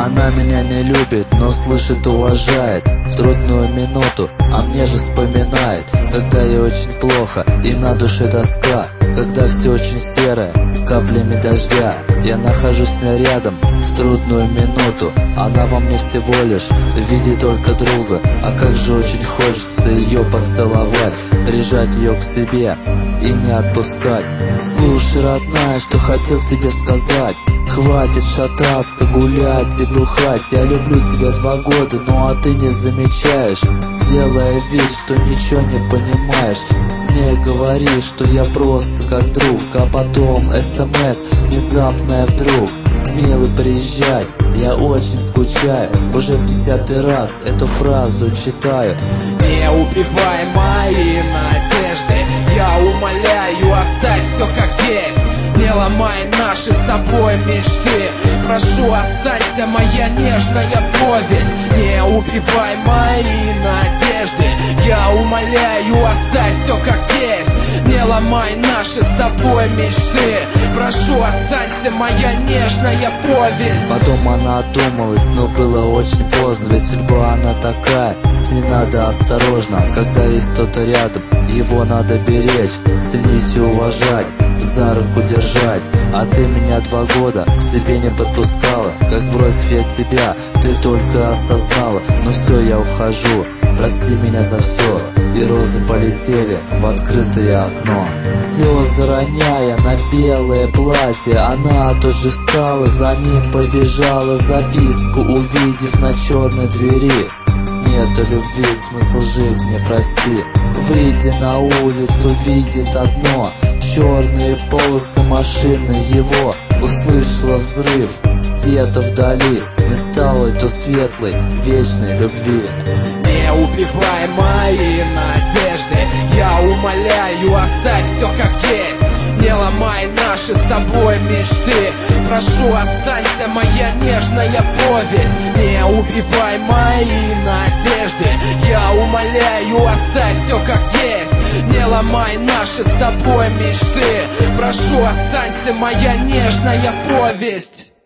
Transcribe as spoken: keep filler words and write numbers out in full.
Она меня не любит, но слышит, уважает в трудную минуту, а мне же вспоминает, когда ей очень плохо и на душе тоска, когда все очень серое, каплями дождя. Я нахожусь с ней рядом в трудную минуту. Она во мне всего лишь в виде только друга. А как же очень хочется ее поцеловать, прижать ее к себе и не отпускать. Слушай, родная, что хотел тебе сказать. Хватит шататься, гулять и брухать. Я люблю тебя два года, ну а ты не замечаешь, делая вид, что ничего не понимаешь. Мне говоришь, что я просто как друг, а потом смс внезапная вдруг: милый, приезжай, я очень скучаю. Уже в десятый раз эту фразу читаю. Не убивай мои надежды, я умоляю, оставь все как есть. Не ломай наши с тобой мечты, прошу, останься, моя нежная повесть. Не убивай мои надежды, я умоляю, оставь все как есть. Не ломай наши с тобой мечты, прошу, останься, моя нежная повесть. Потом она одумалась, но было очень поздно, ведь судьба она такая, с ней надо осторожно. Когда есть кто-то рядом, его надо беречь, ценить и уважать, за руку держать. А ты меня два года к себе не подпускала. Как бросив я тебя, ты только осознала. Ну все, я ухожу, прости меня за все. И розы полетели в открытое окно. Слезы роняя на белое платье, она тут же встала, за ним побежала, записку увидев на черной двери: нету любви, смысл жить, мне прости. Выйдя на улицу, видит одно: черные полосы машины его. Услышала взрыв где-то вдали, не стало той светлой, вечной любви. Не убивай мои надежды, я умоляю, оставь все как есть. Не ломай наши с тобой мечты, прошу, останься, моя нежная повесть. Не убивай мои надежды, я умоляю, оставь все как есть. Не ломай наши с тобой мечты, прошу, останься, моя нежная повесть.